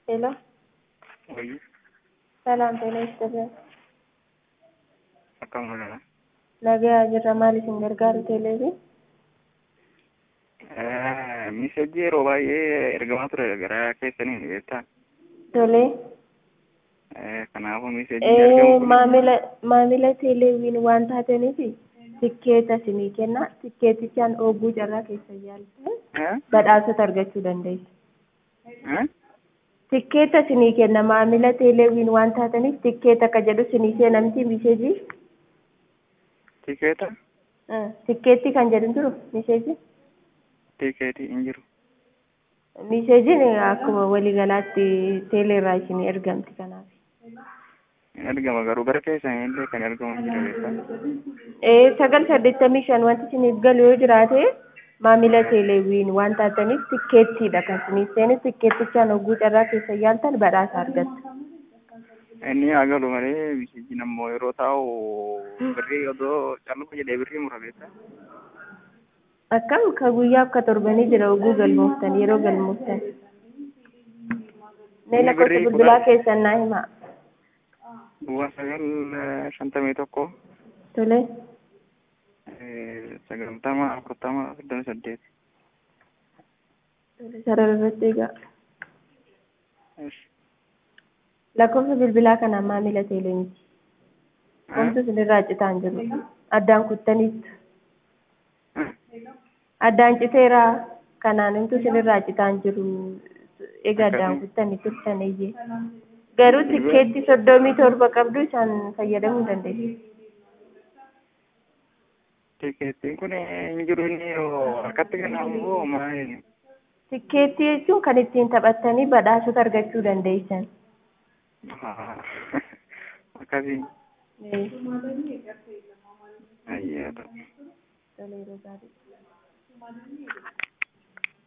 Hello, Oye, salam ጤና ይስጥልን። akkam godhana. Nagaa jirra maal isin gargaaru teeleefi? Misejii yeroo baay'ee ergamaa ture gara keessaniin beektaa. Tolee. Kanaafuu misejiin ergamu kun Maamila teeleewiin waan taataniifi tikkeeta isinii kenna. Tikkeetichaan ooguu carraa keessa yaaltan badhaasota argachuu dandeessu. Tikkeeta isinii kenna maamila teeleewiin waan taataniif tikkeeta akka jedhu isinii seenamti misejii. tikeeta Tikkeetti kan jedhu jiru misejii. tikeetii hin jiru. Miseejiin akkuma waliigalaatti teeleerraa isinii ergamti kanaaf. Ergama garuu gara keessanii illee kan ergamu jira beektaa. 985 wanti isiniif galu yoo jiraate maamila teeleewiin waan taataniif tikkeettiidha kan isiniif seenu. Tikkeettichaan ogguu carraa keessa yaaltan badhaasa argattu. Inni haa galu malee misejiin ammoo yeroo taa'u birrii odoo calluqa jedhee birrii mura beektaa. Akkam ka guyyaaf ka torbanii jira ogguu galmooftan yeroo galmooftan. Mee lakkoofsa bilbilaa keessan naa himaa. 951 Tolee. 90 40 38. Sarara irratti egaa. Lakkoofsa bilbilaa kanaan maamila teeleewwiiti. Wanti isinirraa citaa hin jiru. Addaan kuttaniitu. Addaan citeera kanaan wanti isinirraa citaa hin jiru. Egaa addaan kuttanii turtan iyyee. Garuu tikkeetti 37 qabdu isaan fayyadamuu dandeessu. Tikeettiin kun hin jiru inni harkatti kennamu maali? Tikkeettii jechuun kan ittiin taphattanii badhaasota argachuu dandeessan. Akkasii. Ayyaata. Tolee, yeroo gaarii.